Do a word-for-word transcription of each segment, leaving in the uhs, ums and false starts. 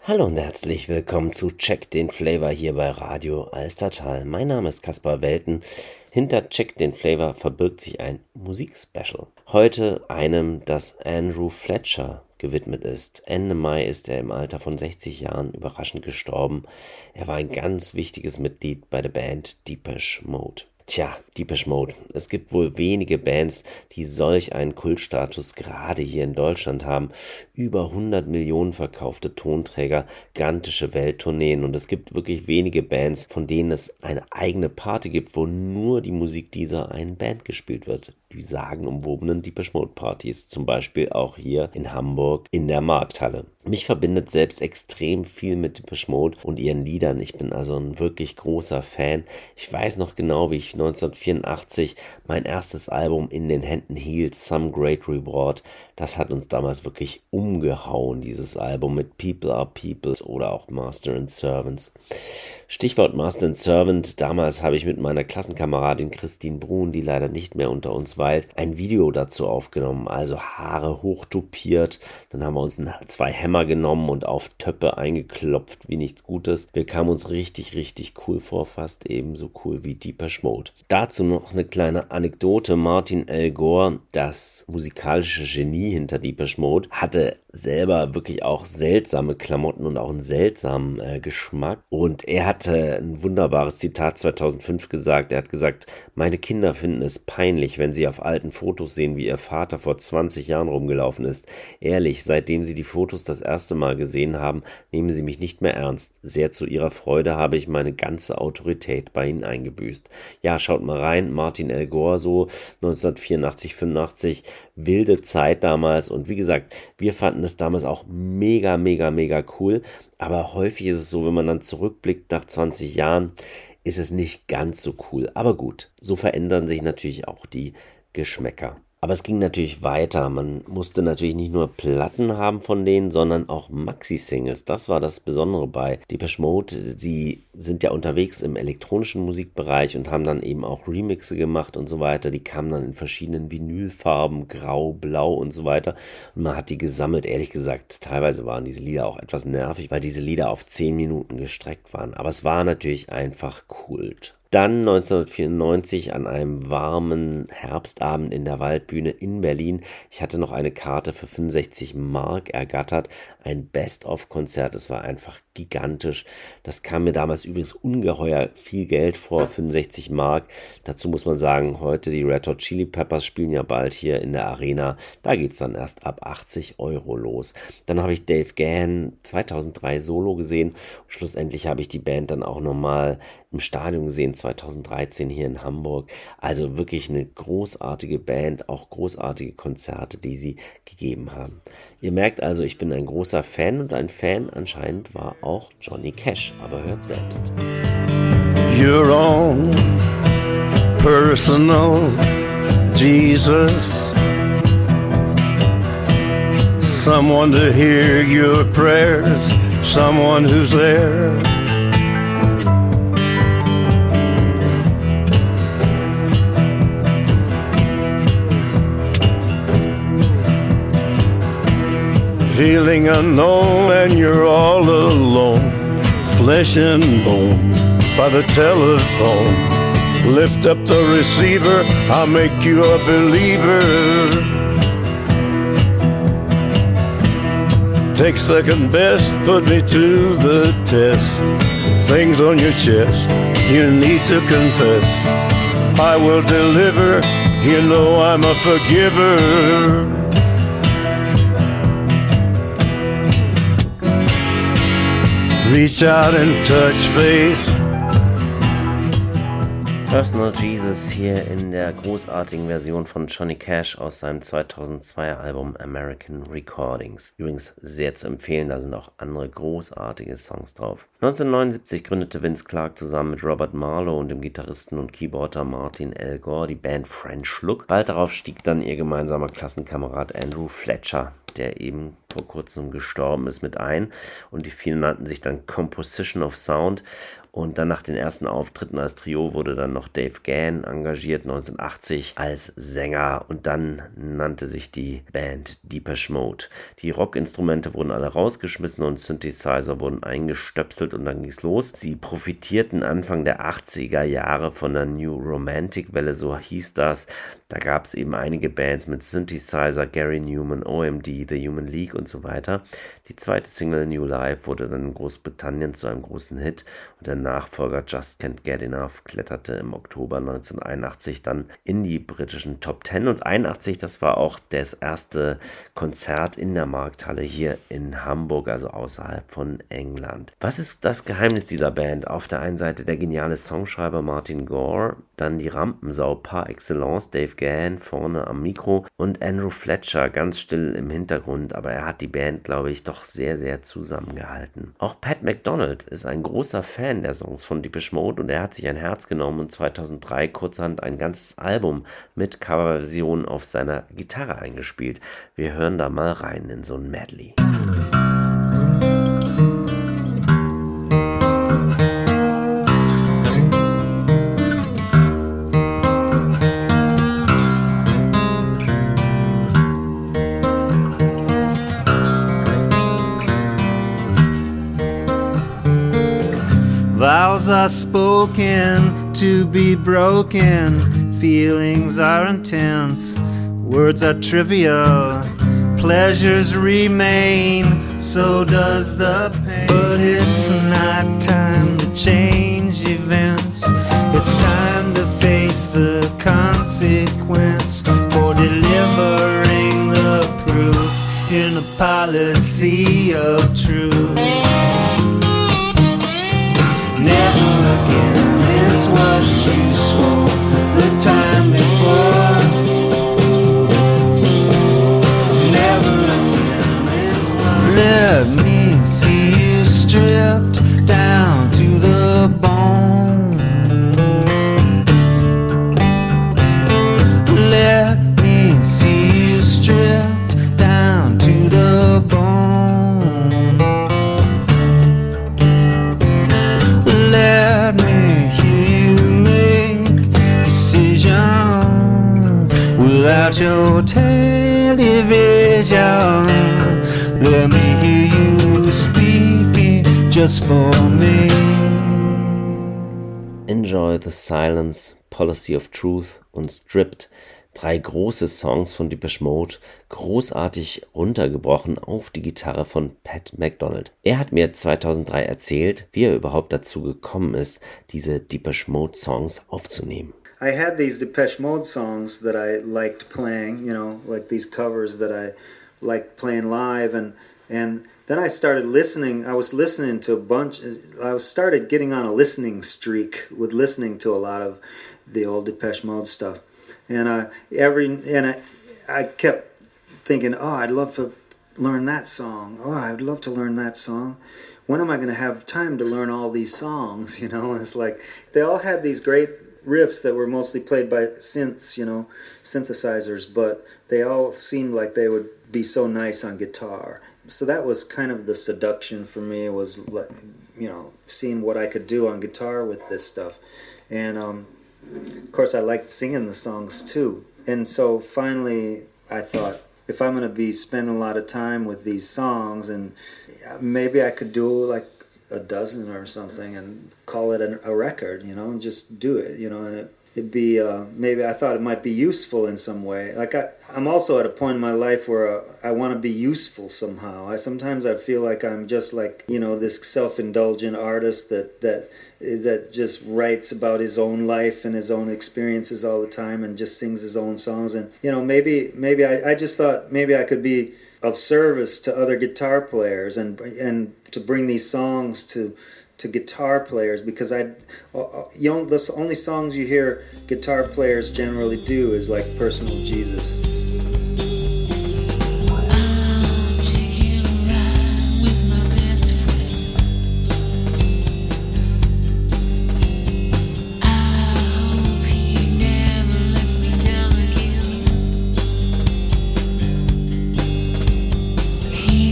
Hallo und herzlich willkommen zu Check den Flavor hier bei Radio Alstertal. Mein Name ist Kaspar Welten. Hinter Check den Flavor verbirgt sich ein Musikspecial. Heute einem, das Andrew Fletcher gewidmet ist. Ende Mai ist er im Alter von sechzig Jahren überraschend gestorben. Er war ein ganz wichtiges Mitglied bei der Band Depeche Mode. Tja, Depeche Mode. Es gibt wohl wenige Bands, die solch einen Kultstatus gerade hier in Deutschland haben. Über hundert Millionen verkaufte Tonträger, gigantische Welttourneen und es gibt wirklich wenige Bands, von denen es eine eigene Party gibt, wo nur die Musik dieser einen Band gespielt wird. Die sagenumwobenen Depeche Mode Partys, zum Beispiel auch hier in Hamburg in der Markthalle. Mich verbindet selbst extrem viel mit Depeche Mode und ihren Liedern. Ich bin also ein wirklich großer Fan. Ich weiß noch genau, wie ich neunzehnhundertvierundachtzig mein erstes Album in den Händen hielt, Some Great Reward. Das hat uns damals wirklich umgehauen, dieses Album mit People Are Peoples oder auch Master and Servants. Stichwort Master and Servant. Damals habe ich mit meiner Klassenkameradin Christine Brun, die leider nicht mehr unter uns weilt, ein Video dazu aufgenommen. Also Haare hochtopiert. Dann haben wir uns zwei Hämmer genommen und auf Töpfe eingeklopft wie nichts Gutes. Wir kamen uns richtig, richtig cool vor. Fast ebenso cool wie Depeche Mode. Dazu noch eine kleine Anekdote. Martin L. Gore, das musikalische Genie hinter Depeche Mode, hatte selber wirklich auch seltsame Klamotten und auch einen seltsamen äh, Geschmack. Und er hatte ein wunderbares Zitat zweitausendfünf gesagt. Er hat gesagt, meine Kinder finden es peinlich, wenn sie auf alten Fotos sehen, wie ihr Vater vor zwanzig Jahren rumgelaufen ist. Ehrlich, seitdem sie die Fotos das erste Mal gesehen haben, nehmen sie mich nicht mehr ernst. Sehr zu ihrer Freude habe ich meine ganze Autorität bei ihnen eingebüßt. Ja, schaut mal rein, Martin L. Gore, so neunzehnhundertvierundachtzig, fünfundachtzig, wilde Zeit damals. Und wie gesagt, wir fanden es damals auch mega, mega, mega cool. Aber häufig ist es so, wenn man dann zurückblickt nach zwanzig Jahren, ist es nicht ganz so cool. Aber gut, so verändern sich natürlich auch die Geschmäcker. Aber es ging natürlich weiter. Man musste natürlich nicht nur Platten haben von denen, sondern auch Maxi-Singles. Das war das Besondere bei Depeche Mode. Sie sind ja unterwegs im elektronischen Musikbereich und haben dann eben auch Remixe gemacht und so weiter. Die kamen dann in verschiedenen Vinylfarben, grau, blau und so weiter. Und man hat die gesammelt. Ehrlich gesagt, teilweise waren diese Lieder auch etwas nervig, weil diese Lieder auf zehn Minuten gestreckt waren. Aber es war natürlich einfach Kult. Dann neunzehnhundertvierundneunzig an einem warmen Herbstabend in der Waldbühne in Berlin. Ich hatte noch eine Karte für fünfundsechzig Mark ergattert. Ein Best-of-Konzert. Es war einfach gigantisch. Das kam mir damals übrigens ungeheuer viel Geld vor, fünfundsechzig Mark. Dazu muss man sagen, heute die Red Hot Chili Peppers spielen ja bald hier in der Arena. Da geht es dann erst ab achtzig Euro los. Dann habe ich Dave Gahan zweitausenddrei solo gesehen. Schlussendlich habe ich die Band dann auch nochmal im Stadion gesehen, zweitausenddreizehn hier in Hamburg. Also wirklich eine großartige Band, auch großartige Konzerte, die sie gegeben haben. Ihr merkt also, ich bin ein großer Fan und ein Fan anscheinend war auch Johnny Cash, aber hört selbst. Your own personal Jesus, someone to hear your prayers, someone who's there. Feeling unknown and you're all alone, flesh and bone by the telephone. Lift up the receiver, I'll make you a believer. Take second best, put me to the test. Things on your chest, you need to confess. I will deliver, you know I'm a forgiver. Reach out and touch faith. Personal Jesus hier in der großartigen Version von Johnny Cash aus seinem zweitausendzweier Album American Recordings. Übrigens sehr zu empfehlen, da sind auch andere großartige Songs drauf. neunzehnhundertneunundsiebzig gründete Vince Clarke zusammen mit Robert Marlowe und dem Gitarristen und Keyboarder Martin L. Gore die Band French Look. Bald darauf stieg dann ihr gemeinsamer Klassenkamerad Andrew Fletcher, der eben vor kurzem gestorben ist, mit ein. Und die vielen nannten sich dann Composition of Sound. Und dann nach den ersten Auftritten als Trio wurde dann noch Dave Gahan engagiert, neunzehnhundertachtzig als Sänger. Und dann nannte sich die Band Depeche Mode. Die Rockinstrumente wurden alle rausgeschmissen und Synthesizer wurden eingestöpselt und dann ging's los. Sie profitierten Anfang der achtziger Jahre von der New Romantic Welle, so hieß das. Da gab es eben einige Bands mit Synthesizer, Gary Newman, O M D, The Human League und so weiter. Die zweite Single New Life wurde dann in Großbritannien zu einem großen Hit und der Nachfolger Just Can't Get Enough kletterte im Oktober neunzehnhunderteinundachtzig dann in die britischen Top Ten und einundachtzig, das war auch das erste Konzert in der Markthalle hier in Hamburg, also außerhalb von England. Was ist das Geheimnis dieser Band? Auf der einen Seite der geniale Songschreiber Martin Gore, dann die Rampensau par excellence, Dave Gahan vorne am Mikro und Andrew Fletcher ganz still im Hintergrund, aber er hat die Band, glaube ich, doch sehr, sehr zusammengehalten. Auch Pat McDonald ist ein großer Fan der Songs von Depeche Mode und er hat sich ein Herz genommen und zweitausenddrei kurzerhand ein ganzes Album mit Coverversionen auf seiner Gitarre eingespielt. Wir hören da mal rein in so ein Medley. Vows are spoken to be broken, feelings are intense, words are trivial, pleasures remain, so does the pain. But it's not time to change events, it's time to face the consequence for delivering the proof in a policy of truth. Never again is what you swore the time before. Never again is what. Let me see you stripped down to the bone. Let me see you stripped down to the bone. Let me hear you make decision without your television. Let me hear you speaking just for me. Enjoy the Silence, Policy of Truth und Stripped. Drei große Songs von Depeche Mode, großartig runtergebrochen auf die Gitarre von Pat McDonald. Er hat mir zweitausenddrei erzählt, wie er überhaupt dazu gekommen ist, diese Depeche Mode Songs aufzunehmen. I had these Depeche Mode songs that I liked playing, you know, like these covers that I liked playing live, and and then I started listening. I was listening to a bunch. I started getting on a listening streak with listening to a lot of the old Depeche Mode stuff. And uh, every and I, I kept thinking, oh, I'd love to learn that song. Oh, I'd love to learn that song. When am I going to have time to learn all these songs? You know, it's like they all had these great riffs that were mostly played by synths, you know, synthesizers, but they all seemed like they would be so nice on guitar. So that was kind of the seduction for me, was, you know, seeing what I could do on guitar with this stuff. And um of course, I liked singing the songs too. And so finally, I thought, if I'm going to be spending a lot of time with these songs, and maybe I could do like a dozen or something and call it an, a record, you know, and just do it, you know, and it, it'd be, uh, maybe I thought it might be useful in some way. Like I, I'm also at a point in my life where uh, I want to be useful somehow. I sometimes I feel like I'm just like, you know, this self-indulgent artist that, that, that just writes about his own life and his own experiences all the time and just sings his own songs. And, you know, maybe, maybe I, I just thought maybe I could be of service to other guitar players and, and to bring these songs to, to guitar players, because I, you know, the only songs you hear guitar players generally do is like Personal Jesus. He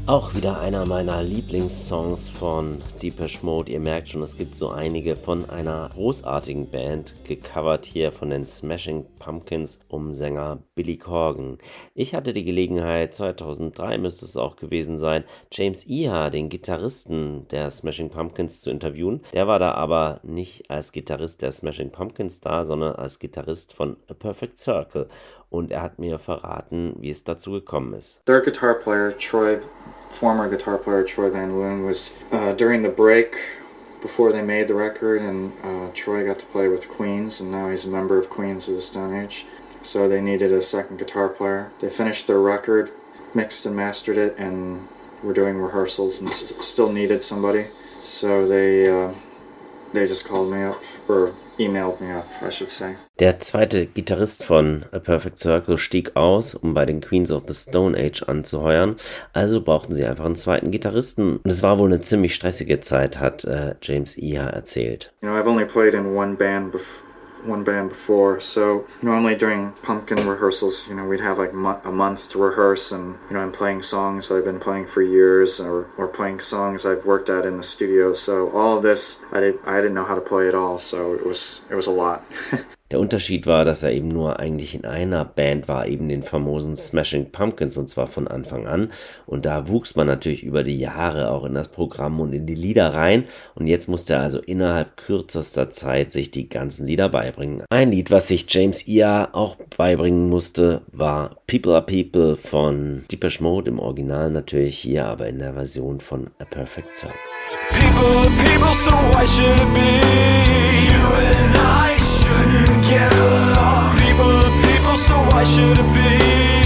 Auch wieder einer meiner Lieblingssongs von Depeche Mode. Ihr merkt schon, es gibt so einige von einer großartigen Band, gecovert hier von den Smashing Pumpkins um Sänger Billy Corgan. Ich hatte die Gelegenheit, zweitausenddrei müsste es auch gewesen sein, James Iha, den Gitarristen der Smashing Pumpkins, zu interviewen. Der war da aber nicht als Gitarrist der Smashing Pumpkins da, sondern als Gitarrist von A Perfect Circle. Und er hat mir verraten, wie es dazu gekommen ist. Their guitar player, Troy, former guitar player Troy Van Loon, was uh, during the break before they made the record, and uh, Troy got to play with Queens, and now he's a member of Queens of the Stone Age. So they needed a second guitar player. They finished their record, mixed and mastered it, and were doing rehearsals and st- still needed somebody. So they uh, they just called me up, or emailed me up, I should say. Der zweite Gitarrist von A Perfect Circle stieg aus, um bei den Queens of the Stone Age anzuheuern. Also brauchten sie einfach einen zweiten Gitarristen. Und es war wohl eine ziemlich stressige Zeit, hat äh, James Iha erzählt. You know, I've only played in one band before. one band before, so normally during Pumpkin rehearsals, you know, we'd have like mo- a month to rehearse, and you know, I'm playing songs I've been playing for years, or, or playing songs I've worked at in the studio, so all of this, I, did, I didn't know how to play at all, so it was, it was a lot. Der Unterschied war, dass er eben nur eigentlich in einer Band war, eben den famosen Smashing Pumpkins, und zwar von Anfang an. Und da wuchs man natürlich über die Jahre auch in das Programm und in die Lieder rein. Und jetzt musste er also innerhalb kürzester Zeit sich die ganzen Lieder beibringen. Ein Lied, was sich James Iha auch beibringen musste, war People Are People von Depeche Mode, im Original natürlich, hier aber in der Version von A Perfect Circle. People are people, so why should it be you and I shouldn't get along? People are people, so why should it be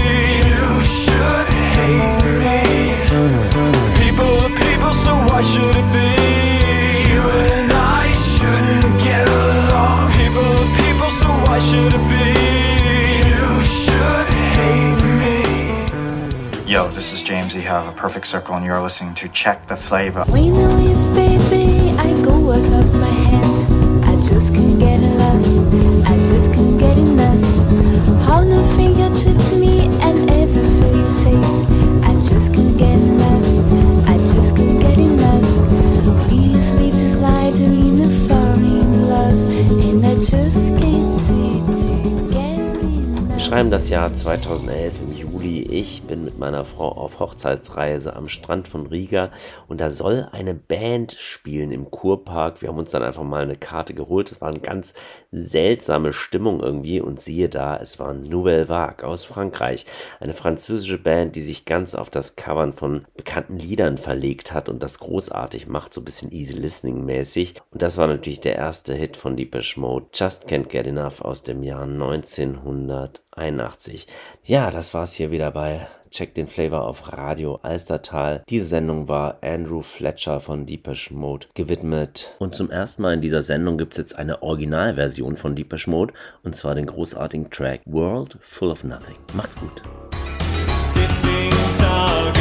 you should hate me? People are people, so why should it be you and I shouldn't get along? People are people, so why should it be you should hate me? Yo, this is James Iha of A Perfect Circle, and you're listening to Check the Flavor. When I leave, baby, I go out of my hands. I just can't get enough. I just can't get enough. How nothing you treat me and everything you say. I just can't get enough. I just can't get enough. We sleep is like in a foreign love, and I just can't see to get enough. Wir schreiben das Jahr zweitausendelf im Juli. Ich bin mit meiner Frau auf Hochzeitsreise am Strand von Riga und da soll eine Band spielen im Kurpark. Wir haben uns dann einfach mal eine Karte geholt. Es war eine ganz seltsame Stimmung irgendwie und siehe da, es war Nouvelle Vague aus Frankreich. Eine französische Band, die sich ganz auf das Covern von bekannten Liedern verlegt hat und das großartig macht, so ein bisschen easy listening mäßig. Und das war natürlich der erste Hit von Depeche Mode, Just Can't Get Enough aus dem Jahr neunzehnhunderteinundachtzig. Ja, das war's hier wieder bei Check den Flavor auf Radio Alstertal. Diese Sendung war Andrew Fletcher von Depeche Mode gewidmet. Und zum ersten Mal in dieser Sendung gibt es jetzt eine Originalversion von Depeche Mode, und zwar den großartigen Track World Full of Nothing. Macht's gut. Sitting talking